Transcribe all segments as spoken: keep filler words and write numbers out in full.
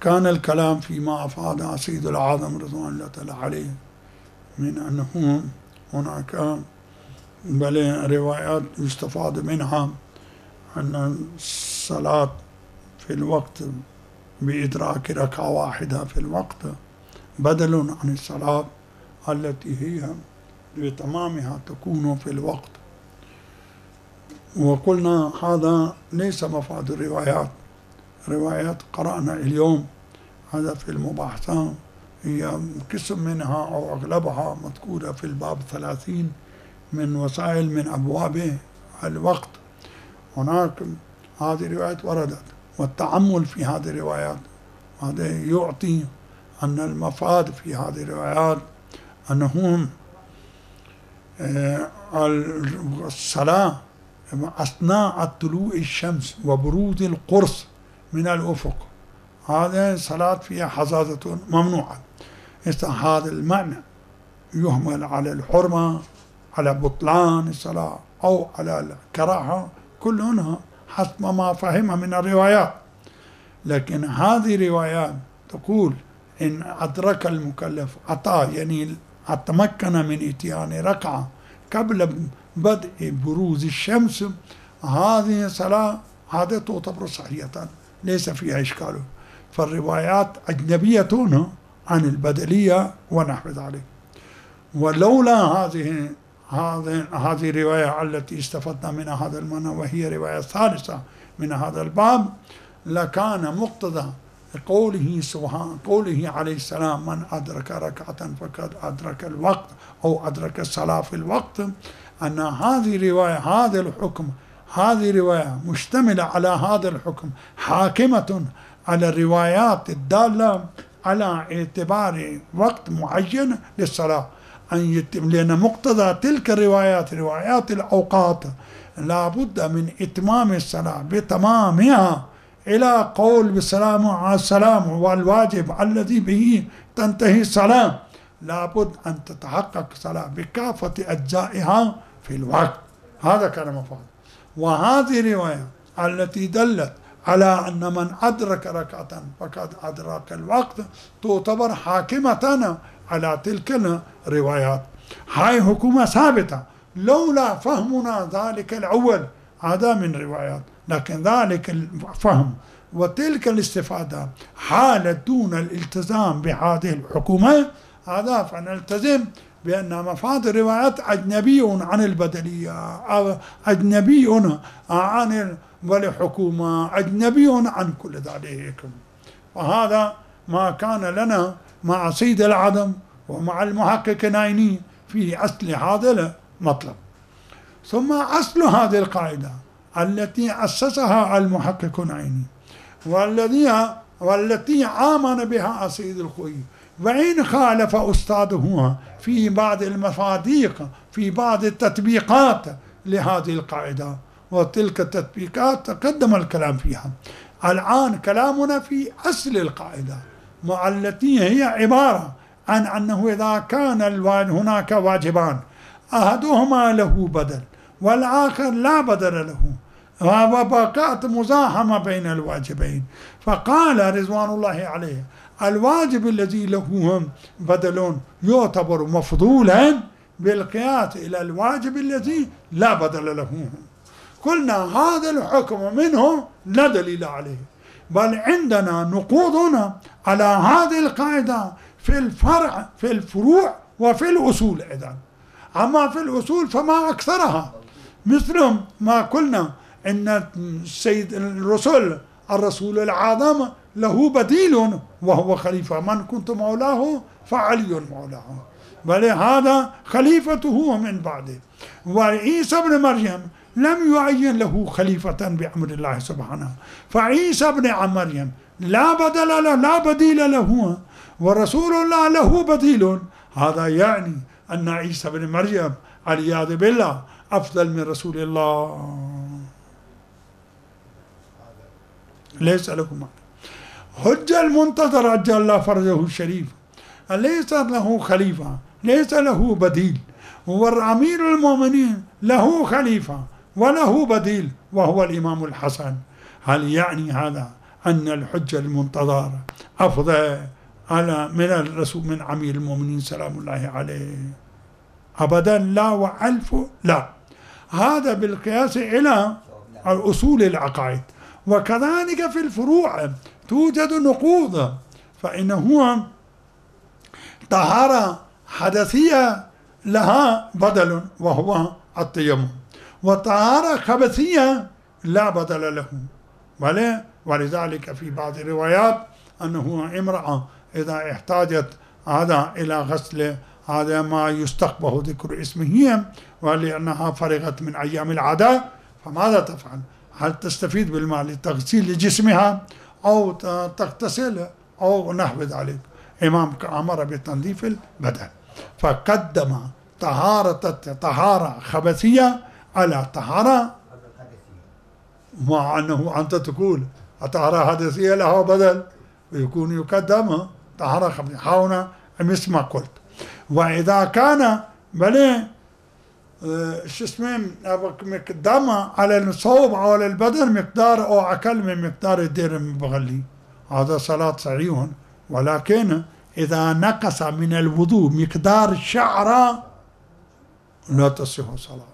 كان الكلام فيما أفاد سيد الأعظم رضوان الله تعالى عليه من أنه هناك بل روايات يستفاد منها أن الصلاة في الوقت بإدراك ركعة واحدة في الوقت بدل عن الصلاة التي هي بتمامها تكون في الوقت. وقلنا هذا ليس مفاد الروايات. روايات قرأنا اليوم هذا في المباحثة هي قسم منها أو أغلبها مذكورة في الباب ثلاثين من وسائل من أبواب الوقت. هناك هذه الروايات وردت، والتأمل في هذه الروايات هذا يعطي أن المفاد في هذه الروايات أنهم الصلاة أثناء طلوع الشمس وبروز القرص من الأفق، هذا صلاة فيها حظاظة ممنوعة. هذا المعنى يهمل على الحرمة، على بطلان الصلاة، أو على الكراهة، كلها حسب ما فهم من الروايات. لكن هذه الروايات تقول إن أدرك المكلف عطاء، يعني تمكن من إتيان ركعة قبل بدء بروز الشمس، هذه صلاة هذا تعتبر صحيحة ليس فيها إشكال. فالروايات أجنبية عن البدلية ونحو ذلك. ولولا هذه هذه هذه الرواية التي استفدنا منها هذا المعنى، وهي رواية ثالثة من هذا الباب، لكان مقتضى قوله سبحانه قوله عليه السلام من أدرك ركعة فقد أدرك الوقت أو أدرك الصلاة في الوقت، أن هذه الرواية هذا الحكم هذه الرواية مشتملة على هذا الحكم، حاكمة على الروايات الدالة على اعتبار وقت معين للصلاة، أن يتم، لأن مقتضى تلك الروايات روايات الأوقات لا بد من إتمام الصلاة بتمامها إلى قول بالسلام على السلام والواجب الذي به تنتهي الصلاة، لا بد أن تتحقق الصلاة بكافة أجزائها في الوقت. هذا كان مفاد. وهذه الرواية التي دلت على أن من أدرك ركعة فقد أدرك الوقت تعتبر حاكمة على تلك الروايات. هاي حكومة ثابتة، لولا فهمنا ذلك الأول هذا من روايات، لكن ذلك الفهم وتلك الاستفادة حالة دون الالتزام بهذه الحكومة، هذا فنلتزم بأن مفاد الروايات أجنبي عن البدلية، أو أجنبي عن والحكومة، أجنبي عن كل ذلك. وهذا ما كان لنا مع سيد العدم ومع المحقق نايني في أصل هذا المطلب. ثم أصل هذه القاعدة التي أسسها المحقق نايني والذي والتي آمن بها سيد الخوئي، وإن خالف أستاذه في بعض المفاديق في بعض التطبيقات لهذه القاعدة، وتلك التطبيقات تقدم الكلام فيها. الآن كلامنا في أصل القاعدة التي هي عبارة عن أنه إذا كان هناك واجبان أحدهما له بدل والآخر لا بدل له، وبقات مزاحمة بين الواجبين، فقال رضوان الله عليه الواجب الذي له بدل يعتبر مفضولا بالقياس إلى الواجب الذي لا بدل له. قلنا هذا الحكم منه لا دليل عليه، بل عندنا نقودنا على هذه القاعدة في الفرع في الفروع وفي الأصول أيضا. أما في الأصول فما أكثرها، مثل ما قلنا إن السيد الرسول الرسول العظم له بديل وهو خليفة، من كنت مولاه فعلي مولاه، بل هذا خليفته من بعده. وعيسى ابن مريم لم يعين له خليفة بأمر الله سبحانه، فعيسى ابن مريم لا بدل له لا بديل له، ورسول الله له بديل. هذا يعني أن عيسى ابن مريم والعياذ بالله أفضل من رسول الله، ليس له معنى. حج المنتظر عجل الله فرجه الشريف ليس له خليفة، ليس له بديل، والأمير المؤمنين له خليفة وله بديل وهو الإمام الحسن. هل يعني هذا أن الحجة المنتظرة أفضل على من الرسول من أمير المؤمنين سلام الله عليه؟ أبدا لا وألف لا. هذا بالقياس إلى الأصول العقائد. وكذلك في الفروع توجد نقوض، فإنه طهارة حدثية لها بدل وهو التيمم، وطهارة خبثية لا بدل له. ولذلك في بعض الروايات أنه امرأة إذا احتاجت هذا إلى غسل هذا ما يستقبح ذكر اسمه، ولأنها فرغت من أيام العادة، فماذا تفعل؟ هل تستفيد بالماء لتغسيل جسمها أو تغتسل أو نحو ذلك؟ إمام أمر بتنظيف البدن، فقدم طهارة طهارة خبثية على طهارة، مع أنه أنت تقول الطهارة حدثية لها بدل، ويكون يقدم طهارة خبثية هنا مثل ما قلت. وإذا كان بل شو اسمه مقدم على الصوب أو على البدن مقدار أو أقل من مقدار الدرهم بغلي، هذا صلاة صحيح. ولكن إذا نقص من الوضوء مقدار الشعرة لا تصح صلاة.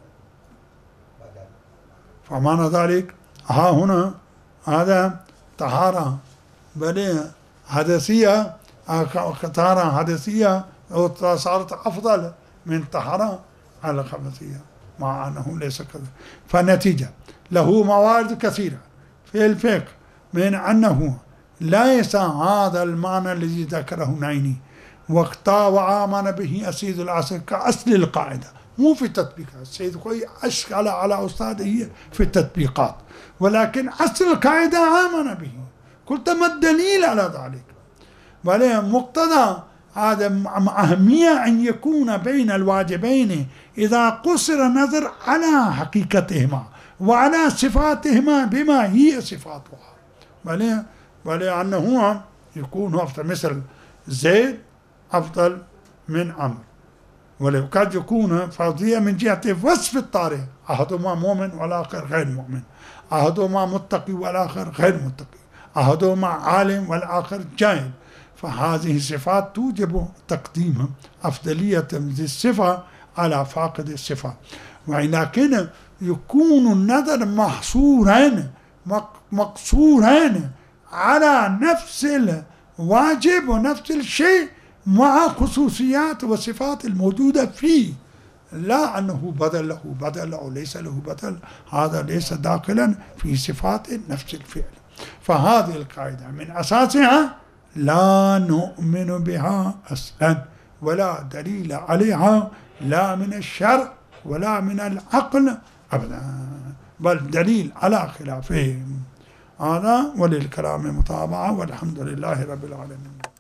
فمعنى ذلك ها هنا هذا طهارة بل حدثية، طهارة حدثية صارت أفضل من طهارة على خبثية، مع أنه ليس كذا. فنتيجة له موارد كثيرة في الفقه من أنه ليس هذا المعنى الذي ذكره نعيني وقتا وآمن به أسيد العصر كأصل القاعدة، مو في التطبيقات. السيد خوي أشكل على أستاذه في التطبيقات، ولكن أصل القاعدة آمن به. قلت ما الدليل على ذلك؟ بل مقتضى هذا أهمية أن يكون بين الواجبين إذا قصر النظر على حقيقتهما وعلى صفاتهما بما هي صفاتها، بل بل أنه يكون أفضل، مثل زيد أفضل من عمرو، ولو قد يكون فرضية من جهة وصف الطارئ، أحدهما مؤمن والآخر غير مؤمن، أحدهما متقي والآخر غير متقي، أحدهما عالم والآخر جاهل. فهذه الصفات توجب تقديم أفضلية ذي الصفة على فاقد الصفة. ولكن يكون النظر محصورا مقصورا على نفس الواجب ونفس الشيء مع خصوصيات وصفات الموجودة فيه، لا أنه بدل له بدل أو ليس له بدل، هذا ليس داخلا في صفات نفس الفعل. فهذه القاعدة من أساسها لا نؤمن بها أصلا، ولا دليل عليها لا من الشرع ولا من العقل أبدا، بل دليل على خلافهم. هذا وللكلام متابعة، والحمد لله رب العالمين.